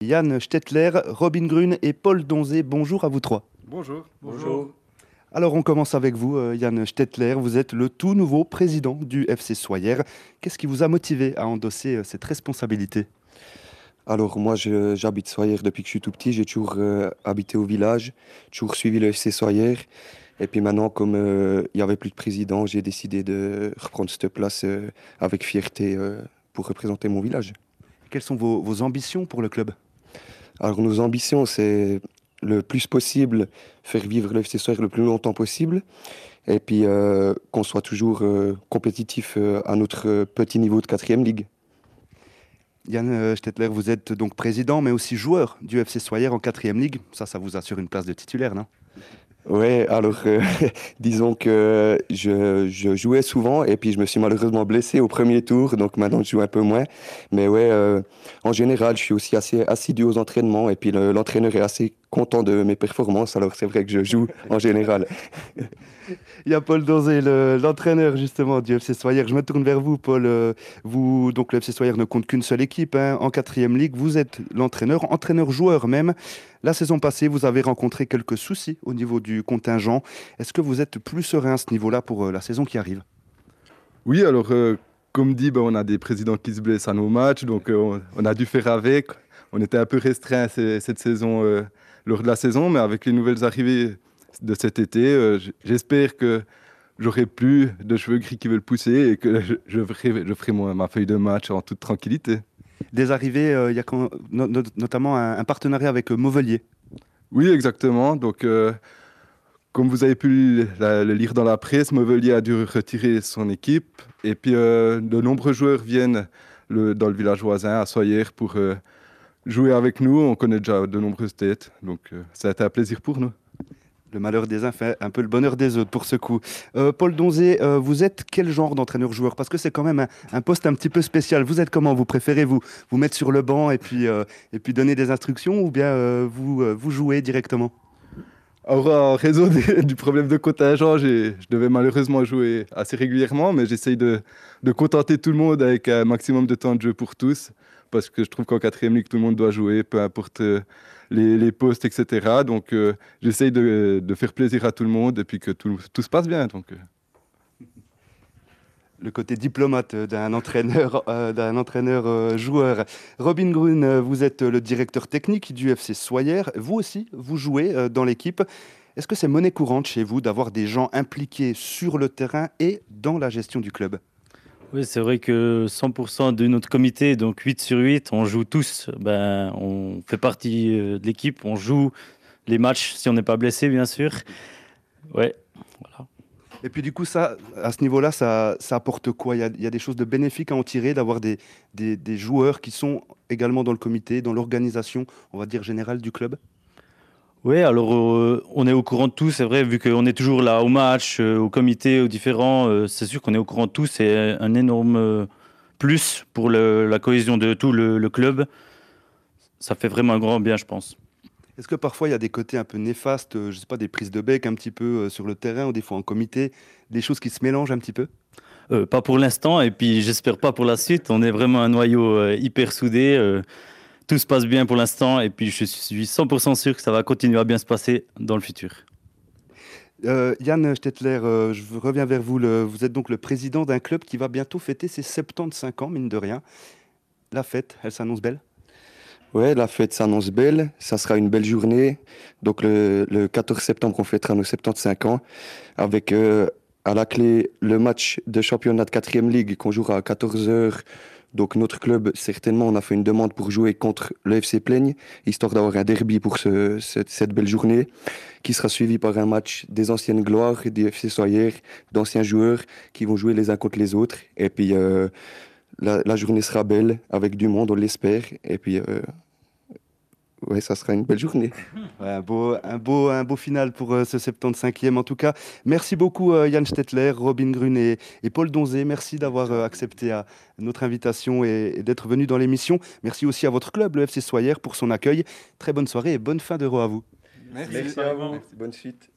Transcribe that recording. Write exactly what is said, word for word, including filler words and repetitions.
Yann Stettler, Robin Grun et Paul Donzé, bonjour à vous trois. Bonjour. Bonjour. Alors on commence avec vous, euh, Yann Stettler, vous êtes le tout nouveau président du F C Soyer. Qu'est-ce qui vous a motivé à endosser euh, cette responsabilité? Alors moi je- j'habite Soyer depuis que je suis tout petit, j'ai toujours euh, habité au village, toujours suivi le F C Soyer. Et puis maintenant comme euh, il n'y avait plus de président, j'ai décidé de reprendre cette place euh, avec fierté euh, pour représenter mon village. Quelles sont vos, vos ambitions pour le club? Alors nos ambitions c'est le plus possible faire vivre le F C Soyer le plus longtemps possible et puis euh, qu'on soit toujours euh, compétitif euh, à notre euh, petit niveau de quatrième ligue. Yann euh, Stettler, vous êtes donc président mais aussi joueur du F C Soyer en quatrième ligue. Ça, ça vous assure une place de titulaire, non? Ouais, alors euh, disons que je, je jouais souvent et puis je me suis malheureusement blessé au premier tour, donc maintenant je joue un peu moins. Mais ouais, euh, en général, je suis aussi assez assidu aux entraînements et puis le- l'entraîneur est assez content de mes performances, alors c'est vrai que je joue en général. Il y a Paul Donzé, le- l'entraîneur justement du F C Soyer. Je me tourne vers vous, Paul. Euh, Vous, donc le F C Soyer ne compte qu'une seule équipe hein, en quatrième ligue. Vous êtes l'entraîneur, entraîneur-joueur même. La saison passée, vous avez rencontré quelques soucis au niveau du contingent. Est-ce que vous êtes plus serein à ce niveau-là pour euh, la saison qui arrive? Oui, alors euh, comme dit, ben, on a des présidents qui se blessent à nos matchs, donc euh, on, on a dû faire avec. On était un peu restreint cette saison, euh, lors de la saison, mais avec les nouvelles arrivées de cet été, euh, j- j'espère que j'aurai plus de cheveux gris qui veulent pousser et que je, je ferai, je ferai moi, ma feuille de match en toute tranquillité. Des arrivées, euh, il y a quand- no- no- notamment un, un partenariat avec euh, Mauvelier. Oui, exactement. Donc, euh, comme vous avez pu la- le lire dans la presse, Montpellier a dû retirer son équipe. Et puis, euh, de nombreux joueurs viennent le- dans le village voisin, à Soyer, pour euh, jouer avec nous. On connaît déjà de nombreuses têtes. Donc, euh, ça a été un plaisir pour nous. Le malheur des uns fait un peu le bonheur des autres pour ce coup. Euh, Paul Donzé, euh, vous êtes quel genre d'entraîneur-joueur? Parce que c'est quand même un, un poste un petit peu spécial. Vous êtes comment? Vous préférez vous, vous mettre sur le banc et puis, euh, et puis donner des instructions ou bien euh, vous, euh, vous jouez directement? Alors, en raison des- du problème de contingent, j'ai- je devais malheureusement jouer assez régulièrement, mais j'essaye de, de contenter tout le monde avec un maximum de temps de jeu pour tous, parce que je trouve qu'en quatrième ligue, tout le monde doit jouer, peu importe euh, les, les postes, et cetera. Donc, euh, j'essaye de, de faire plaisir à tout le monde et puis que tout, tout se passe bien. Donc, euh. Le côté diplomate euh, d'un entraîneur, euh, d'un entraîneur euh, joueur. Robin Grun, euh, vous êtes le directeur technique du F C Soyer. Vous aussi, vous jouez euh, dans l'équipe. Est-ce que c'est monnaie courante chez vous d'avoir des gens impliqués sur le terrain et dans la gestion du club? Oui, c'est vrai que cent pour cent de notre comité, donc huit sur huit, on joue tous. Ben, on fait partie euh, de l'équipe, on joue les matchs si on n'est pas blessé, bien sûr. Ouais, voilà. Et puis du coup, ça, à ce niveau-là, ça, ça apporte quoi? Il y a, il y a des choses de bénéfiques à en tirer, d'avoir des, des, des joueurs qui sont également dans le comité, dans l'organisation, on va dire, générale du club? Oui, alors euh, on est au courant de tout, c'est vrai, vu qu'on est toujours là au match, euh, au comité, aux différents, euh, c'est sûr qu'on est au courant de tout, c'est un énorme euh, plus pour le- la cohésion de tout le, le club. Ça fait vraiment un grand bien, je pense. Est-ce que parfois il y a des côtés un peu néfastes, euh, je sais pas, des prises de bec un petit peu euh, sur le terrain ou des fois en comité, des choses qui se mélangent un petit peu? Euh, pas pour l'instant, et puis j'espère pas pour la suite. On est vraiment un noyau euh, hyper soudé. euh, tout se passe bien pour l'instant, et puis je suis cent pour cent sûr que ça va continuer à bien se passer dans le futur. Euh, Yann Stettler, euh, je reviens vers vous. Le- vous êtes donc le président d'un club qui va bientôt fêter ses soixante-quinze ans, mine de rien. La fête, elle s'annonce belle? Ouais, la fête s'annonce belle, ça sera une belle journée. Donc le, le quatorze septembre, on fêtera nos soixante-quinze ans avec euh, à la clé le match de championnat de quatrième ligue qu'on jouera à quatorze heures. Donc notre club, certainement, on a fait une demande pour jouer contre le F C Plaigne, histoire d'avoir un derby pour ce- cette, cette belle journée, qui sera suivi par un match des anciennes gloires du F C Soyer, d'anciens joueurs qui vont jouer les uns contre les autres. Et puis euh, la, la journée sera belle, avec du monde, on l'espère. Et puis euh, ouais, ça sera une belle journée. Ouais, un beau, un beau, un beau final pour euh, ce soixante-quinzième en tout cas. Merci beaucoup euh, Yann Stettler, Robin Grun et, et Paul Donzé. Merci d'avoir euh, accepté euh, notre invitation et, et d'être venu dans l'émission. Merci aussi à votre club, le F C Soyer, pour son accueil. Très bonne soirée et bonne fin d'Euro à vous. Merci. Merci à vous. Merci, bonne suite.